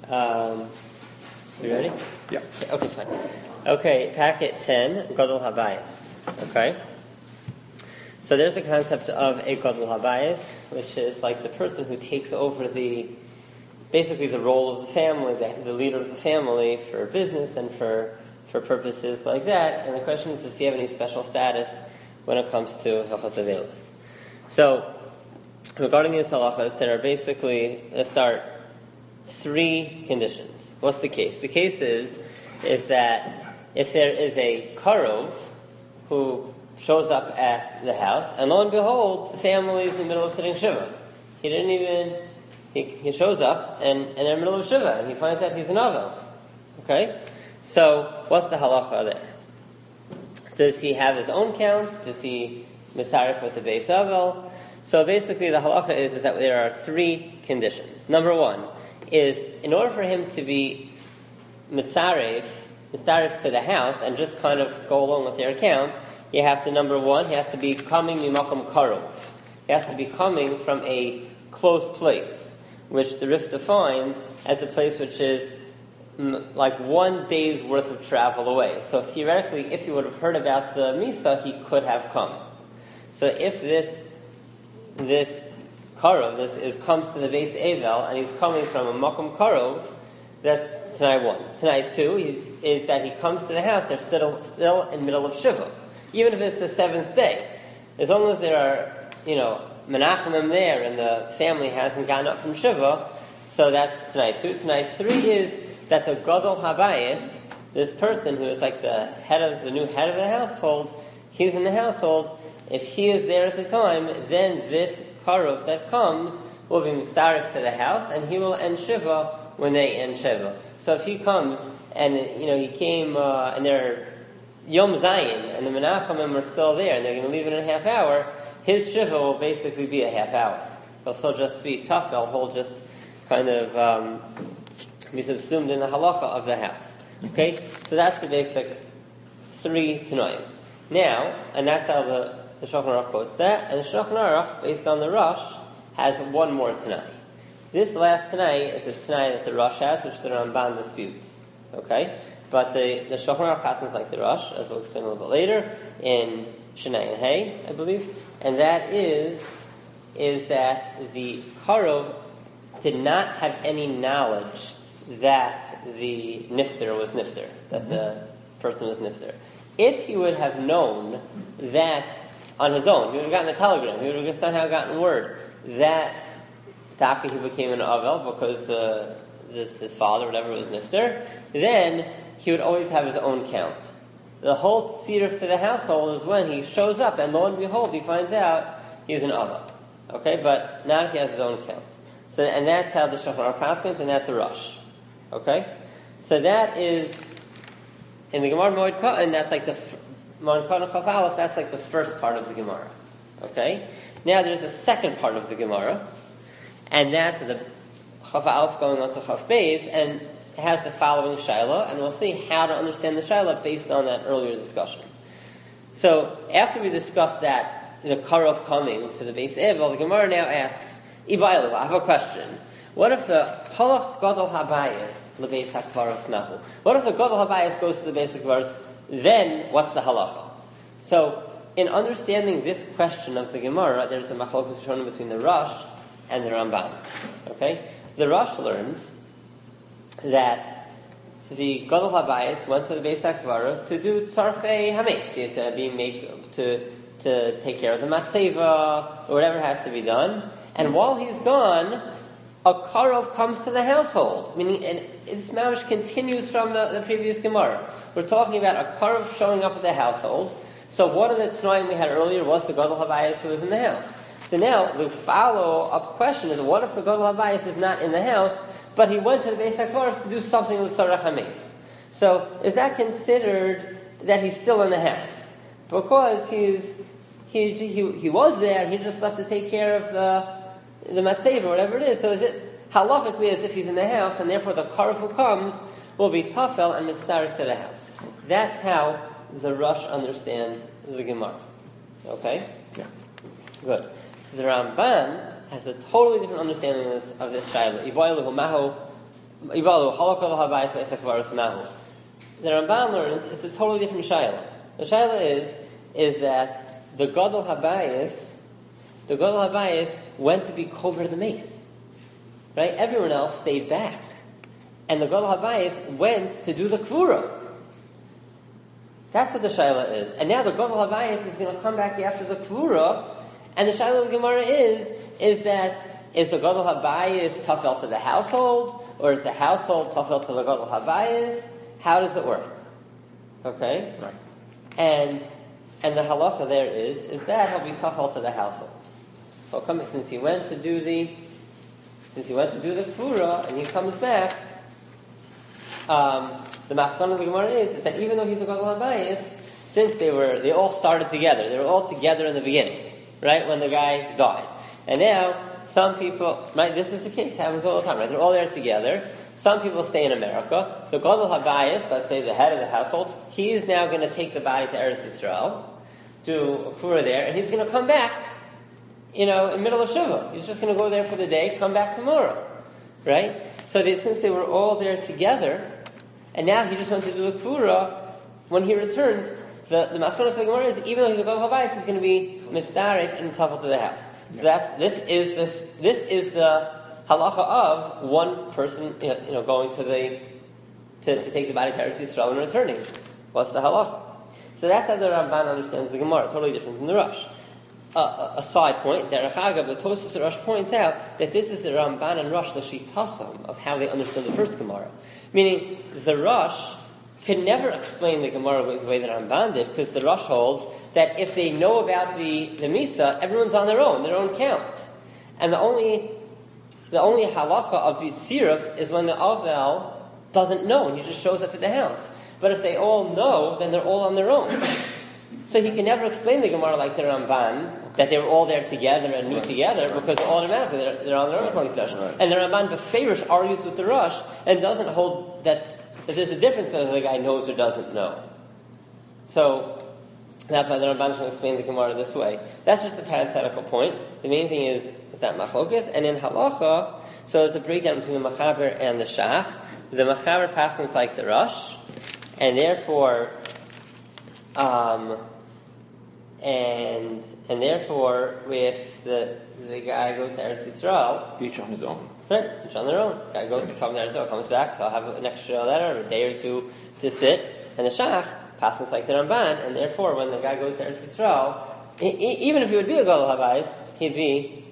You ready? Yeah. Okay, fine. Okay, packet 10, Gadol Habayis. Okay? So there's the concept of a Gadol Habayis, which is like the person who takes over basically the role of the family, the leader of the family for business and for purposes like that. And the question is, does he have any special status when it comes to Hilchos Avelos? So, regarding these halachas, there are basically, let's start, 3 conditions. What's the case? The case is that if there is a karov who shows up at the house, and lo and behold, the family is in the middle of sitting shiva. He shows up, and they're in the middle of shiva, and he finds out he's an avel. Okay? So, what's the halacha there? Does he have his own count? Does he misarif with the beis avel? So basically the halacha is that there are 3 conditions. Number 1 is, in order for him to be mitzarif to the house and just kind of go along with their account, you have to, number 1, he has to be coming mimakom karov. He has to be coming from a close place, which the Rif defines as a place which is like 1 day's worth of travel away. So theoretically, if he would have heard about the Misa, he could have come. So if this karov, comes to the base Avel, and he's coming from a makom karov, that's Tanai 1. Tanai 2 is that he comes to the house, they're still in the middle of Shiva. Even if it's the 7th day. As long as there are, Menachemim there, and the family hasn't gotten up from Shiva, so that's Tanai 2. Tanai 3 is that the Gadol Habayis, this person who is like the new head of the household, he's in the household. If he is there at the time, then this karov that comes will be mistarif to the house, and he will end shiva when they end shiva. So if he comes and he came and they're Yom Zayin and the Menachemim are still there and they're going to leave in a half hour, his shiva will basically be a half hour. He'll still just be tafel. He'll just kind of be subsumed in the halacha of the house. Okay, so that's the basic 3 tanoim. Now, and that's how the Shulchan Aruch quotes that, and the Shulchan Aruch, based on the Rosh, has 1 more Tanai. This last Tanai is the Tanai that the Rosh has, which the Ramban disputes. Okay? But the Shulchan Aruch passes like the Rosh, as we'll explain a little bit later, in Shnai and Hay, I believe, and that is that the Karov did not have any knowledge that the Nifter was Nifter, that the person was Nifter. If he would have known that on his own, he would have gotten a telegram, he would have somehow gotten word that Taka he became an Avel because his father, whatever, was Nifter, then he would always have his own count. The whole tziruf to the household is when he shows up and lo and behold he finds out he's an Avel. Okay, but not if he has his own count. So, and that's how the Shulchan Aruch paskins, and that's a Rosh. Okay? So that is, in the Gemara Moed Katan, that's like the Moed Katan Chaf Aleph, that's like the first part of the Gemara. Okay? Now there's a second part of the Gemara, and that's the Chaf Aleph going on to Chaf Beis, and it has the following Shaila, and we'll see how to understand the Shaila based on that earlier discussion. So, after we discussed that, the Karov coming to the Beis Evel, the Gemara now asks, Ibaylev, I have a question. What if the Halach Gadol Habayis Lebeis HaKvaros Nahu? What if the Gadol Habayis goes to the Beis HaKvaros? Then, what's the halacha? So, in understanding this question of the Gemara, there's a machlokus shown between the Rosh and the Ramban. Okay? The Rosh learns that the Gadol Habayis went to the Beis HaKvaros to do tzarfei hametz, to take care of the matzeva, or whatever has to be done. And while he's gone, a karov comes to the household. Meaning, and this mamash continues from the previous Gemara. We're talking about a karov showing up at the household. So one of the tanoim we had earlier was the Gadol Habayis who was in the house. So now, the follow-up question is, what if the Gadol Habayis is not in the house, but he went to the Beis HaKvaros to do something with Sarach HaMeis? So, is that considered that he's still in the house? Because he was there, he just left to take care of the matzeva or whatever it is. So is it halachically as if he's in the house, and therefore the karov who comes will be tafel and mitzarif to the house. That's how the Rosh understands the Gemara. Okay? Yeah. Good. The Ramban has a totally different understanding of this shaila. The Ramban learns it's a totally different shayla. The shayla is that the Gadol Habayis went to be kover the mace. Right? Everyone else stayed back. And the Gadol Habayis went to do the Kvura. That's what the shayla is. And now the Gadol Habayis is going to come back after the Kvura, and the shayla of the Gemara is the Gadol Habayis tafel to the household, or is the household tafel to the Gadol Habayis? How does it work? Okay? Right. And the halacha there is that he'll be tafel to the household. So since he went to do the Kvura, and he comes back, the maskan of the Gemara is that even though he's a Gadol Habayis, since they all started together, they were all together in the beginning, right, when the guy died. And now, some people, right, this is the case, happens all the time, right, they're all there together. Some people stay in America. The Gadol Habayis, let's say the head of the household, he is now going to take the body to Eretz Yisrael, do a Kvura there, and he's going to come back, in the middle of Shiva. He's just going to go there for the day, come back tomorrow, right? So since they were all there together, and now he just went to do a Kvura, when he returns, the Maskonos of the Gemara is, even though he's a Gadol Habayis, he's going to be mitzdarif and tafel to the house. So this is the halacha of one person, going to take the body to Eretz Yisrael and returning. What's the halacha? So that's how the Ramban understands the Gemara, totally different from the Rosh. A side point, Derech Agav, the Tosfos Rosh points out that this is the Ramban and Rosh l'shitasam of how they understood the first Gemara. Meaning, the Rosh can never explain the Gemara the way that Ramban did, because the Rosh holds that if they know about the Misa, everyone's on their own count. And the only halacha of the Tziruf is when the Avel doesn't know and he just shows up at the house. But if they all know, then they're all on their own. So he can never explain the Gemara like the Ramban, that they were all there together and knew together, because automatically they're on their own according to the Rosh. And the Ramban Beferish argues with the Rosh and doesn't hold that there's a difference whether the guy knows or doesn't know. So that's why the Ramban can explain the Gemara this way. That's just a parenthetical point. The main thing is that machlokas, and in halacha, so it's a breakdown between the Machaber and the Shach. The Machaber passes like the Rosh, and therefore, if the guy goes to Eretz Yisrael, each on his own. Right, each on their own. The guy goes to Eretz Yisrael, comes back, he'll have an extra letter, a day or two to sit, and the Shach passes like the Ramban, and therefore, when the guy goes to Eretz Yisrael, even if he would be a Gadol Habayis, he'd be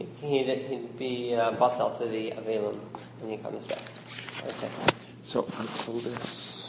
batal to the Avelim when he comes back. Okay. So until this